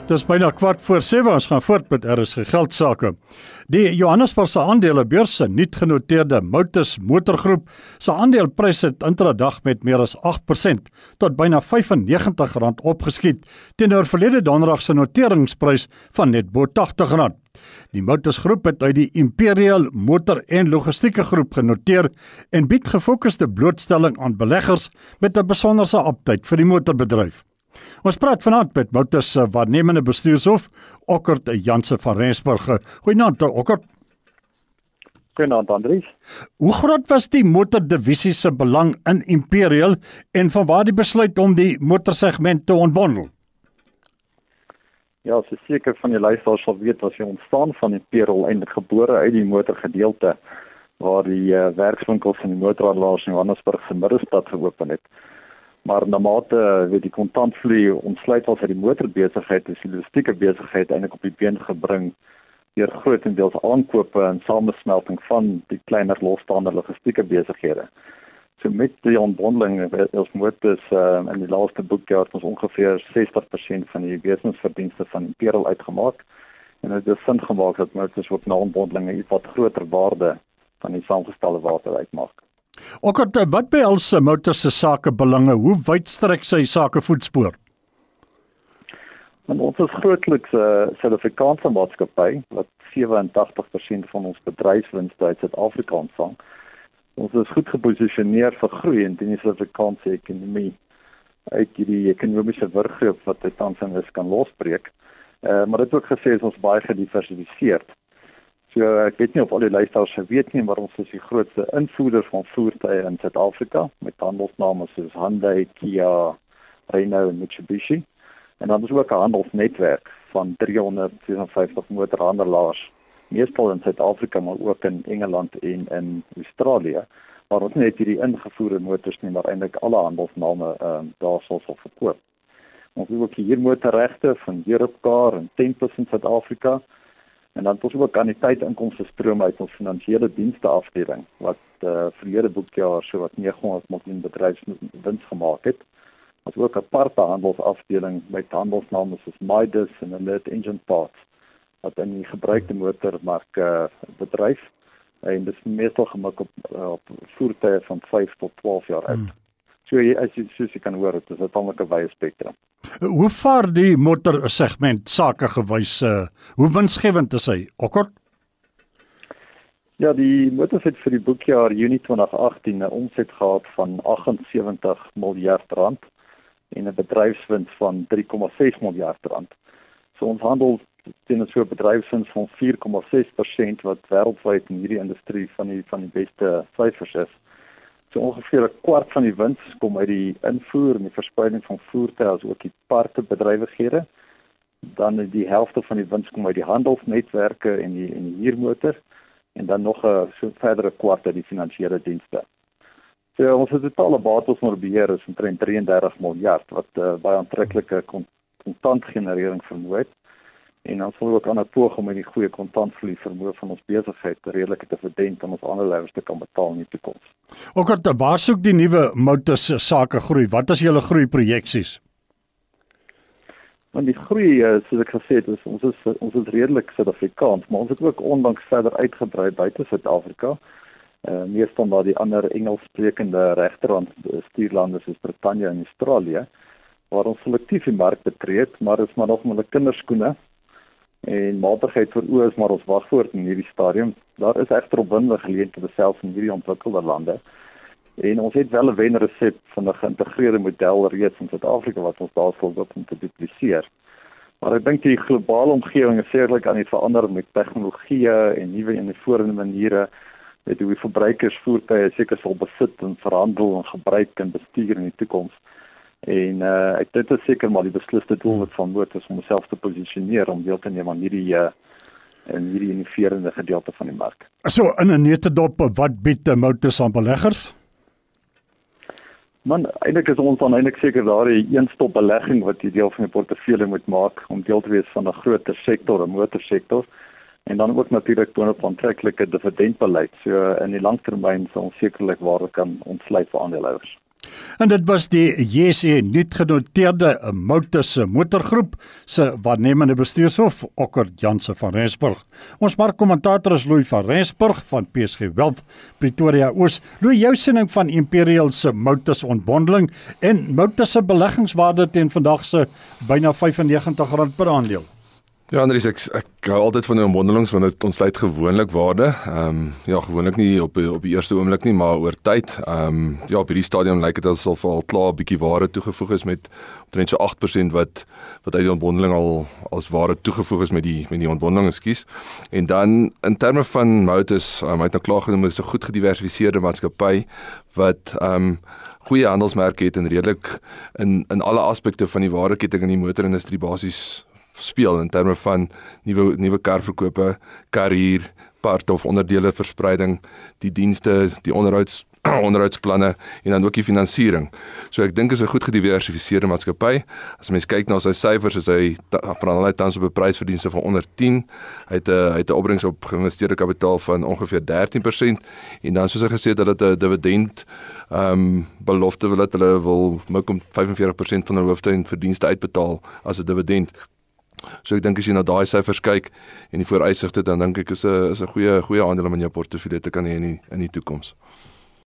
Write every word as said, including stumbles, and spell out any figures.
Dis byna kwart voor sewe, ons gaan voort met R S G Geldsaake. Die Johannesburgse aandelebeurs se nuut genoteerde Motus Motorgroep se aandeleprys het intradag met meer as agt persent tot byna vyf en negentig rand opgeskiet teenoor verlede donderdag se noteringsprys van net bo tagtig rand. Die Motus Groep het uit die Imperial Motor en Logistieke Groep genoteer en bied gefokuste blootstelling aan beleggers met 'n besonderse aptyd vir die motorbedryf. Ons praat vanaand met Motus se waarnemende bestuurshoof, Okkert Janse van Rensburg. Goeienaand, Okkert. Goeienaand, Andries. Hoe groot was die motordivisie se belang in Imperial en vanwaar die besluit om die motorsegment te ontbondel? Ja, so seker van die luisteraars sal weet, was die ontstaan van Imperial eintlik gebore uit die motorgedeelte waar die uh, werkswinkels en die motorhandelaars in Johannesburg se middestad geopen het. Maar na mate weet die kontantvloei ontsluit was uit die motorbesigheid, is die logistieke besigheid eintlik op die been gebring deur grootendeels aankope en samesmelting van die kleiner losstaande logistieke besighede. So met die ontbondeling ons Motus uh, in die laaste boekjaar het ons ongeveer sestig persent van die wesensverdienste van Imperial uitgemaak en dit het sin gemaak dat Motus ook na ontbondeling 'n wat groter waarde van die saamgestelde waarde uitmaak. Okkert, wat behels Motus se sakebelange? Hoe wyd strek sy sakevoetspoor? En ons is grootliks 'n uh, Suid-Afrikaanse maatskappy wat sewe en tagtig persent van ons bedryfswinste uit Suid-Afrika ontvang. Ons is goed geposisioneer vir groei in die Suid-Afrikaanse ekonomie uit hierdie ekonomiese wurggreep wat hy tans in is kan losbreek. Uh, maar dit ook gesê is ons baie gediversifiseerd. So ek weet nie of al die luisteraars weet nie, maar ons is die grootste invoerder van voertuie in Suid-Afrika met handelsname soos Hyundai, Kia, Renault en Mitsubishi. En dan is ook 'n handelsnetwerk van driehonderdvyftig motorhandelaars, meestal in Suid-Afrika, maar ook in Engeland en in Australië, waar ons net hierdie ingevoerde motors nie, maar eintlik alle handelsname um, daar sal verkoop. Ons het ook hier motorregte van Europcar en Tempus in Suid-Afrika. En dan het ons ook aan die tyd inkomste stroom uit ons finansiële dienste afdeling, wat uh, verlede boekjaar so wat negenhonderd miljoen bedryfswins gemaak het. Ons ook 'n aparte handelsafdeling met handelsname soos Midas en Alert Engine Parts, wat in die gebruikte motormark uh, bedryf. En dit is meestal gemik op, uh, op voertuie van vyf tot twaalf jaar oud. Hmm. So jy, as jy, soos jy kan hoor, het is dit tamelik 'n wye spektrum. Hoe vaar die motorsegment sakegewys, uh, hoe winsgewend is hy, Okkert? Ja, die Motus het vir die boekjaar Junie twintig agttien 'n omset gehad van agtensewentig miljard rand en 'n bedryfswins van drie komma ses miljard rand. So ons handel teen so 'n bedryfswins van vier komma ses persent wat wêreldwyd in hierdie industrie van die van die beste syfers is. So ongeveer 'n kwart van die wins kom uit die invoer en die verspreiding van voertuie as ook die partebedrywighede. Dan die helfte van die wins kom uit die handelsnetwerke en die en die huurmotor en dan nog 'n so verdere kwart uit die finansiële dienste. So ons totale bates onder beheer is omtrent drieëndertig miljard wat uh, baie aantreklike kontantgenerering vermoë het. En dan sal ook aan 'n poog om met die goeie kontantvloei vermoë van ons besigheid 'n redelike dividend aan ons aandeelhouers te kan betaal in die toekoms. Okkert, waar soek die nuwe Motus sake groei? Wat is julle groeiprojeksies? Want die groei, soos ek gesê het, is ons is ons is redelik Suid-Afrikaans, maar ons het ook onlangs verder uitgebrei buite Suid-Afrika. Uh, meestal na die ander Engelssprekende regterhand stuurlande soos Brittanje en Australië, waar ons selektief die mark betree het, maar is maar nog met 'n kinderskoene. En matigheid vir oë is maar ons wagwoord in hierdie stadium. Daar is egter opwindende geleenthede selfs in hierdie ontwikkelde lande. En ons het wel 'n wenresep van 'n geïntegreerde model reeds in Suid-Afrika wat ons daar sal hoop om te dupliseer. Maar ek dink die globale omgewing is sekerlik aan die verander met tegnologieë en nuwe innoverende maniere met hoe verbruikers voertuie seker sal besit en verhandel en gebruik en bestuur in die toekoms. En uh, ek dit is seker maar die besliste doelwit van Motus om homself te posisioneer om deel te neem aan hierdie uh, en hierdie innoverende gedeelte van die mark. So in 'n netedop, wat bied Motus aan beleggers? Man, eintlik is ons dan eintlik seker daardie een-stop belegging wat die deel van die portefeulje moet maak om deel te wees van 'n groter sektor, 'n motorsektor. En dan ook natuurlik toon aantreklike dividendbeleid. So in die langtermyn sal ons sekerlik waarde kan ontsluit vir aandeelhouers. En dit was die J S E nuut genoteerde Motus Motorgroep se waarnemende bestuurshof Okker Janse van Rensburg. Ons markkommentator is Louis van Rensburg van P S G Wealth Pretoria Oos. Louis, jou siening van Imperial se Motus ontbondeling en Motus se beleggingswaarde teen vandag se byna vyfennegentig rand per aandeel. Ja, Andries, ek, ek hou altyd van die ontbondelings want dit ontsluit gewoonlik waarde. Ehm um, ja, gewoonlik nie op op die eerste oomblik nie, maar oor tyd. Ehm um, ja, op hierdie stadium lyk dit asof al klaar 'n bietjie waarde toegevoeg is met omtrent so agt persent wat wat uit die ontbondeling al as waarde toegevoeg is met die met die ontbondeling, ekskuus. En dan in terme van Motus, um, hy het nou klaar genoem, is 'n goed gediversifiseerde maatskappy wat ehm um, goeie handelsmerke het en redelik in in alle aspekte van die waardeketting in die motorindustrie basies speel in terme van nuwe nuwe karverkope, karhuur, part of onderdele verspreiding, die dienste, die onderhouds onderhoudsplanne en dan ook die finansiering. So ek dink is 'n goed gediversifiseerde maatskappy. As mens kyk na sy syfers, is hy veral hy tans op 'n prysverdienste van onder tien. Hy het 'n hy het 'n opbrengs op geïnvesteerde kapitaal van ongeveer dertien persent en dan soos hy gesê het dat dit 'n dividend ehm um, belofte wil dat hulle wil maak om vyfenveertig persent van hulle hoofde en verdienste uitbetaal as 'n dividend. So ek dink as jy na daai syfers kyk en die vooruitsigte, dan dink ek is 'n is 'n goeie goeie aandeel om in jou portefeulje te kan hê in die in die toekoms.